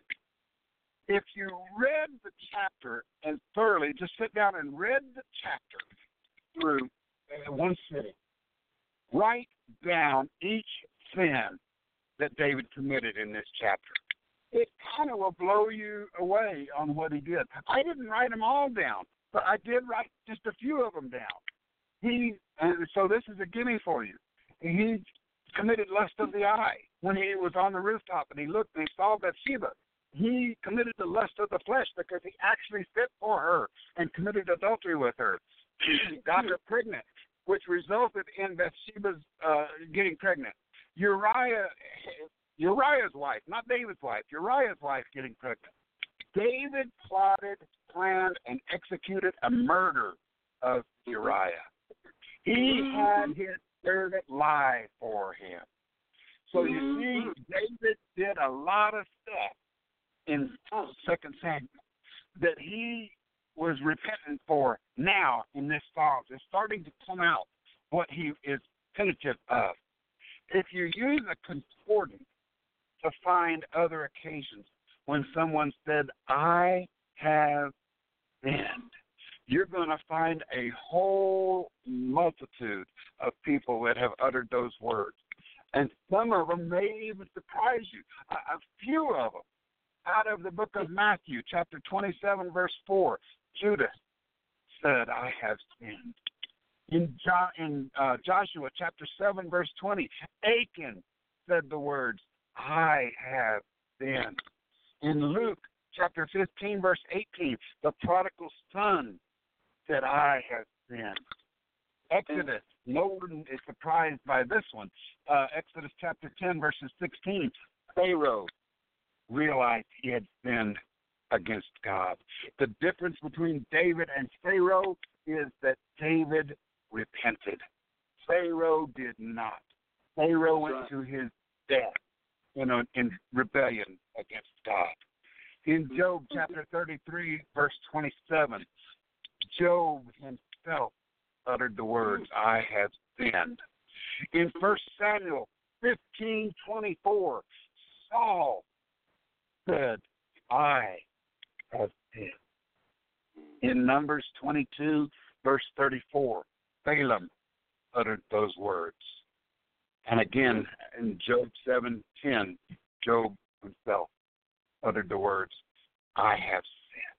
If you read the chapter and thoroughly, just sit down and read the chapter through in one sitting, write down each sin that David committed in this chapter. It kind of will blow you away on what he did. I didn't write them all down, but I did write just a few of them down. He, and so this is a gimme for you. He committed lust of the eye when he was on the rooftop and he looked and he saw Bathsheba. He committed the lust of the flesh because he actually fit for her and committed adultery with her. He got her pregnant, which resulted in Bathsheba's uh, getting pregnant. Uriah, Uriah's wife, not David's wife, Uriah's wife getting pregnant. David plotted, planned, and executed a murder of Uriah. He had his servant lie for him. So you see, David did a lot of stuff in Second Samuel that he was repentant for now in this Psalms. It's starting to come out what he is penitent of. If you use a concordance to find other occasions when someone said, I have sinned, you're going to find a whole multitude of people that have uttered those words. And some of them may even surprise you. A, a few of them out of the book of Matthew, chapter twenty-seven, verse four, Judas said, I have sinned. In, jo- in uh, Joshua, chapter seven, verse twenty, Achan said the words, I have sinned. In Luke, chapter fifteen, verse eighteen, the prodigal son said, I have sinned. Exodus, no one is surprised by this one. Uh, Exodus chapter ten, verses sixteen, Pharaoh realized he had sinned against God. The difference between David and Pharaoh is that David repented. Pharaoh did not. Pharaoh went right. to his death, you know, in rebellion against God. In Job chapter thirty-three, verse twenty-seven, Job himself uttered the words, I have sinned. In First Samuel fifteen twenty-four, Saul said, I have sinned. In Numbers twenty-two, verse thirty-four, Balaam uttered those words. And again, in Job seven ten, Job himself uttered the words, I have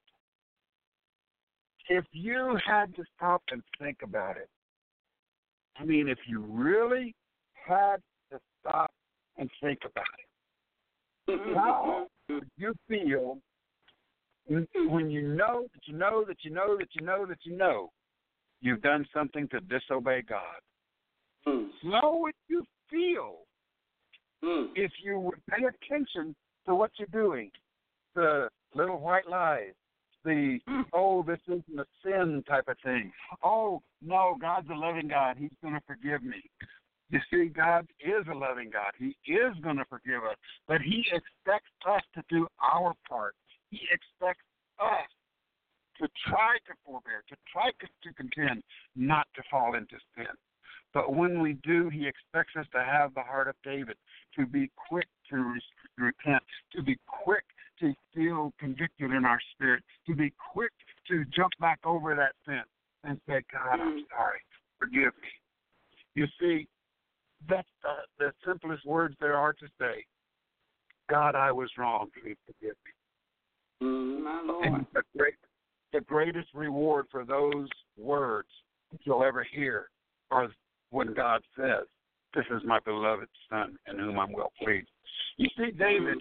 sinned. If you had to stop and think about it, I mean, if you really had to stop and think about it, how would you feel when you know that you know that you know that you know that you know you've done something to disobey God? Mm. How would you feel mm. if you would pay attention to what you're doing? The little white lies, the, oh, this isn't a sin type of thing. Oh, no, God's a loving God. He's going to forgive me. You see, God is a loving God. He is going to forgive us, but he expects us to do our part. He expects us to try to forbear, to try to contend, not to fall into sin. But when we do, he expects us to have the heart of David, to be quick to re- repent, to be quick to feel convicted in our spirit, to be quick to jump back over that fence and say, God, I'm sorry, forgive me. You see, that's the, the simplest words there are to say. God, I was wrong. Please forgive me. Mm, my Lord. And the, great, the greatest reward for those words you'll ever hear are when God says, this is my beloved Son in whom I'm well pleased. You see, David,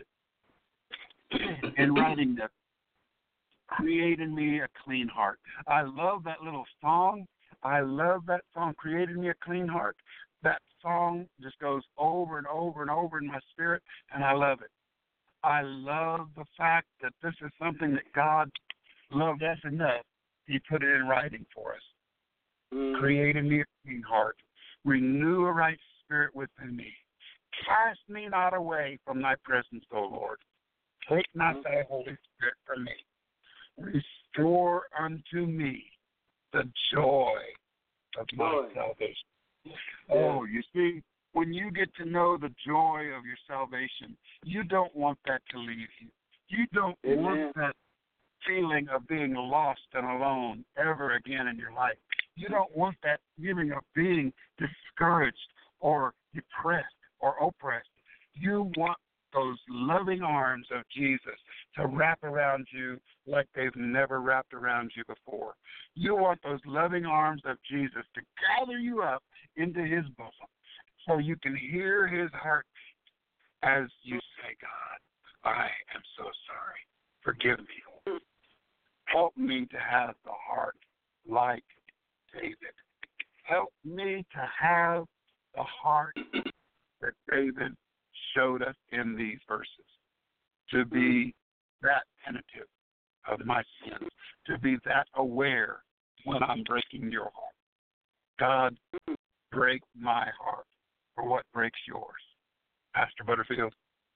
in writing that, create in me a clean heart. I love that little song. I love that song, create in me a clean heart. That song just goes over and over and over in my spirit, and I love it. I love the fact that this is something that God loved us enough. He put it in writing for us. Mm. Create in me a clean heart. Renew a right spirit within me. Cast me not away from thy presence, O Lord. Take not thy Holy Spirit from me. Restore unto me the joy of my joy. salvation. Yeah. Oh, you see, when you get to know the joy of your salvation, you don't want that to leave you. You don't Amen. want that feeling of being lost and alone ever again in your life. You don't want that feeling of being discouraged or depressed or oppressed. You want those loving arms of Jesus to wrap around you like they've never wrapped around you before. You want those loving arms of Jesus to gather you up into his bosom so you can hear his heart as you say, God, I am so sorry. Forgive me. Help me to have the heart like David. Help me to have the heart that David showed us in these verses, to be that penitent of my sins, to be that aware when I'm breaking your heart. God, break my heart for what breaks yours. Pastor Butterfield.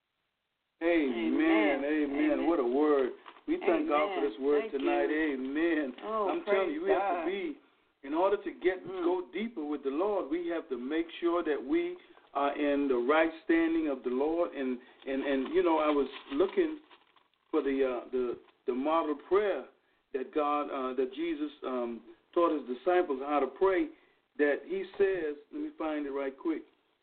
Amen. Amen. Amen. Amen. What a word. We thank Amen. God for this word thank tonight. You. Amen. Oh, I'm telling you, we God. have to be, in order to get mm. go deeper with the Lord, we have to make sure that we are in the right standing of the Lord. And, and, and you know, I was looking for the uh, the the model prayer that God, uh, that Jesus um, taught his disciples how to pray, that he says, let me find it right quick,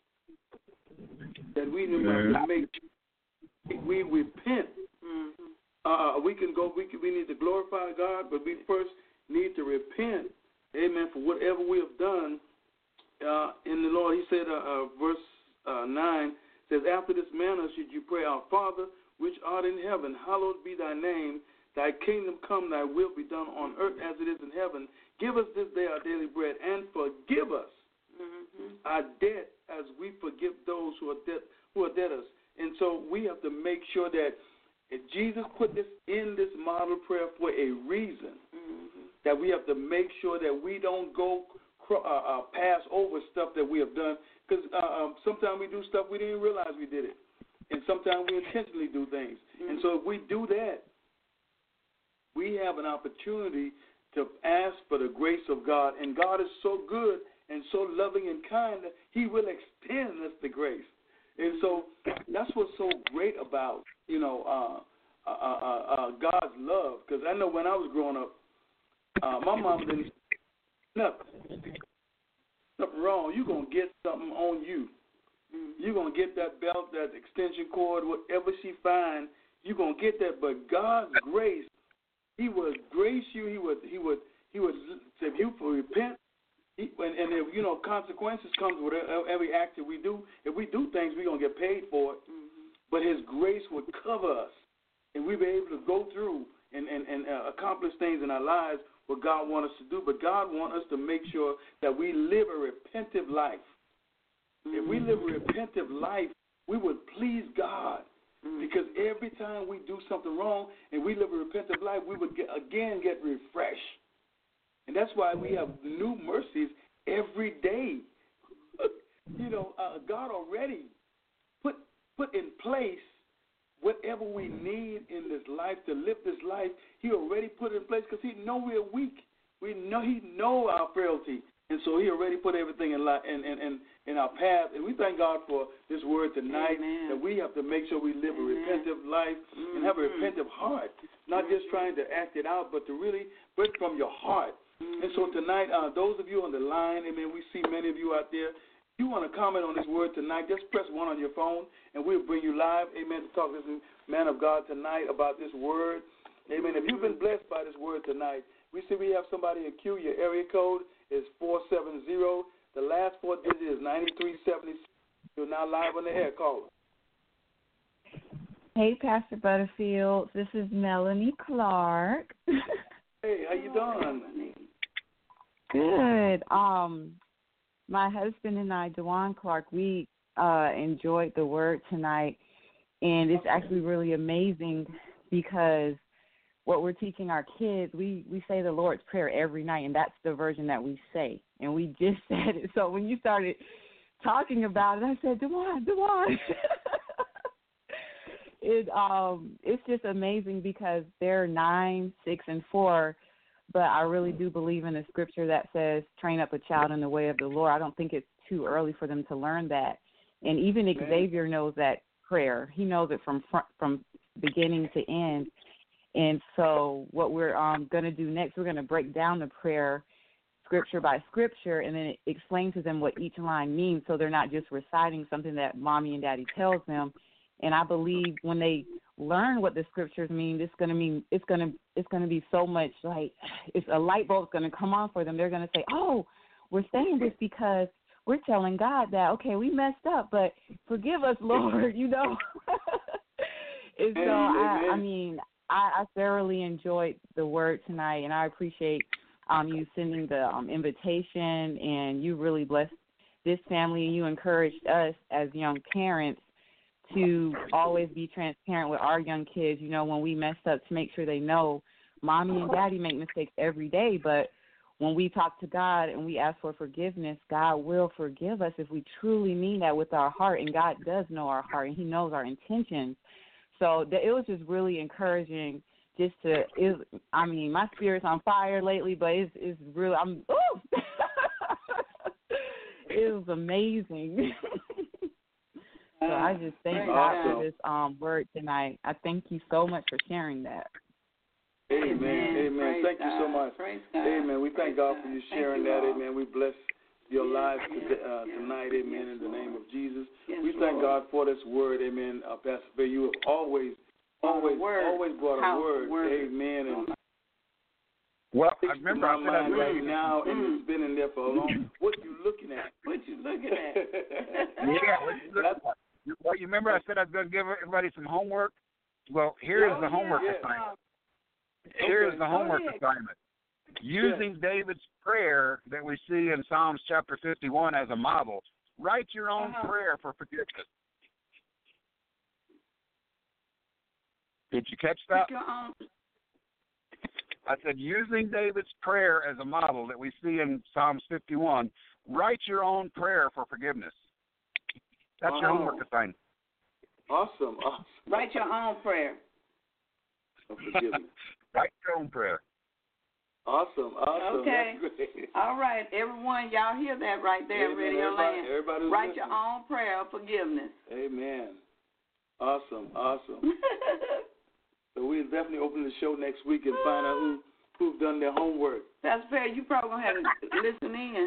that we need to make we repent. Mm-hmm. Uh, we can go. We can, we need to glorify God, but we first need to repent. Amen. For whatever we have done uh, in the Lord. He said, uh, uh, verse uh, nine says, "After this manner should you pray, Our Father, which art in heaven, hallowed be thy name. Thy kingdom come. Thy will be done on earth as it is in heaven. Give us this day our daily bread, and forgive us mm-hmm. our debt as we forgive those who are debt who are debtors." And so we have to make sure that if Jesus put this in this model prayer for a reason, mm-hmm. that we have to make sure that we don't go uh, uh, pass over stuff that we have done, because uh, um, sometimes we do stuff we didn't realize we did it, and sometimes we intentionally do things. Mm-hmm. And so if we do that, we have an opportunity to ask for the grace of God, and God is so good and so loving and kind that he will extend us the grace. And so that's what's so great about, you know, uh, uh, uh, uh, God's love. Because I know when I was growing up, uh, my mom didn't nothing, nothing wrong. You're going to get something on you. You're going to get that belt, that extension cord, whatever she finds, you're going to get that. But God's grace, he would grace you. He would, he would, he would, if you repent, He, and, and if, you know, consequences comes with every act that we do. If we do things, we're going to get paid for it. Mm-hmm. But his grace would cover us, and we'll be able to go through and, and, and uh, accomplish things in our lives what God wants us to do. But God wants us to make sure that we live a repentive life. Mm-hmm. If we live a repentive life, we would please God. Mm-hmm. Because every time we do something wrong and we live a repentive life, we would get, again get refreshed. And that's why we have new mercies every day. You know, uh, God already put put in place whatever we need in this life to live this life. He already put it in place because He know we're weak. We know He know our frailty, and so He already put everything in li- in, in, in, in our path. And we thank God for this word tonight. Amen. That we have to make sure we live Amen. a repentant life mm-hmm. and have a repentant heart, not just trying to act it out, but to really bring from your heart. And so tonight, uh, those of you on the line, amen, we see many of you out there. If you want to comment on this word tonight, just press one on your phone, and we'll bring you live, amen, to talk to this man of God tonight about this word. Amen. If you've been blessed by this word tonight, we see we have somebody in queue. Your area code is four seven zero. The last four digits is ninety-three seventy-six. You're now live on the air. Caller. Hey, Pastor Butterfield. This is Melanie Clark. Hey, how you doing? Good. Um, my husband and I, DeJuan Clark, we uh, enjoyed the word tonight, and it's actually really amazing because what we're teaching our kids, we, we say the Lord's Prayer every night, and that's the version that we say, and we just said it. So when you started talking about it, I said, DeJuan, DeJuan. it um, it's just amazing because they're nine, six, and four. But I really do believe in the scripture that says, train up a child in the way of the Lord. I don't think it's too early for them to learn that. And even Amen. Xavier knows that prayer. He knows it from front, from beginning to end. And so what we're um, going to do next, we're going to break down the prayer scripture by scripture and then explain to them what each line means so they're not just reciting something that mommy and daddy tells them. And I believe when they learn what the scriptures mean, it's going to mean it's going to it's going to be so much like it's a light bulb's going to come on for them. They're going to say, "Oh, we're saying this because we're telling God that okay, we messed up, but forgive us, Lord." You know. And so I, I mean, I, I thoroughly enjoyed the word tonight, and I appreciate um, you sending the um, invitation, and you really blessed this family, and you encouraged us as young parents to always be transparent with our young kids, you know, when we mess up, to make sure they know mommy and daddy make mistakes every day, but when we talk to God and we ask for forgiveness, God will forgive us if we truly mean that with our heart, and God does know our heart, and He knows our intentions. So it was just really encouraging just to, it, I mean, my spirit's on fire lately, but it's, it's really, I'm, ooh! It was amazing. So I just thank God awesome. for this um, word tonight. I thank you so much for sharing that. Amen. Amen. Amen. Thank you so much. Amen. We thank God for you sharing that. You Amen. We bless your lives today, uh, tonight. Amen. In the name of Jesus. Yes, we thank God for this word. Amen. Uh, Pastor Faye, you have always, always, always brought a word. word. Amen. And well, I remember my I said mind I right now, and mm. it's been in there for a long. What you looking at? What you looking at? Yeah. What you looking at? Well, you remember I said I was going to give everybody some homework? Well, here's oh, the homework yeah. assignment. Here's okay. the homework oh, yeah. assignment. Using yeah. David's prayer that we see in Psalms chapter fifty-one as a model, write your own uh-huh. prayer for forgiveness. Did you catch that? I said, using David's prayer as a model that we see in Psalms fifty-one, write your own prayer for forgiveness. That's wow. your homework assignment. Awesome. awesome. Write your own prayer. Write your own prayer. Awesome. Awesome. Okay. All right, everyone, y'all hear that right there, Amen. Radio everybody, Land. Everybody Write listening. your own prayer of forgiveness. Amen. Awesome. Awesome. So we'll definitely open the show next week and find out who who've done their homework. That's fair. You probably gonna have to listen in.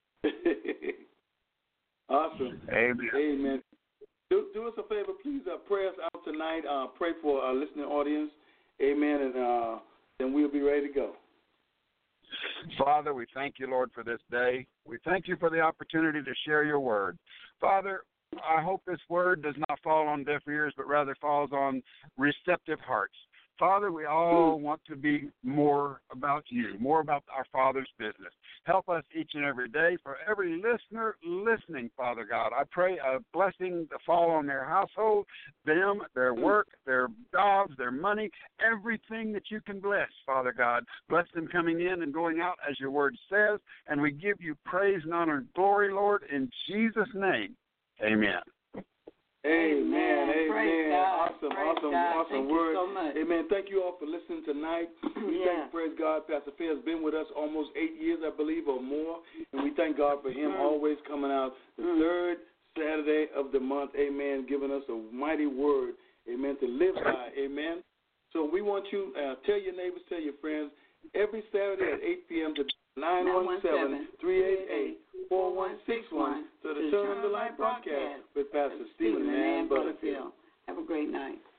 Awesome. Amen. Amen. Do, do us a favor, please. Uh, pray us out tonight. Uh, pray for our listening audience. Amen. And uh, then we'll be ready to go. Father, we thank you, Lord, for this day. We thank you for the opportunity to share your word. Father, I hope this word does not fall on deaf ears, but rather falls on receptive hearts. Father, we all want to be more about you, more about our Father's business. Help us each and every day. For every listener listening, Father God, I pray a blessing to fall on their household, them, their work, their jobs, their money, everything that you can bless, Father God. Bless them coming in and going out as your word says, and we give you praise and honor and glory, Lord, in Jesus' name. Amen. Amen. Amen. Praise God. Awesome, Praise awesome, God. awesome Thank word. You so much. Amen. Thank you all for listening tonight. We Yeah. thank, praise God, Pastor Fair has been with us almost eight years, I believe, or more. And we thank God for him Mm. always coming out the Mm. third Saturday of the month. Amen. Giving us a mighty word. Amen. To live by. Amen. So we want you, uh, tell your neighbors, tell your friends, every Saturday at eight p.m. to nine one seven, three eight eight, four one six one to the Turn on the Light broadcast with Pastor Stephen and Ann Butterfield. Have a great night.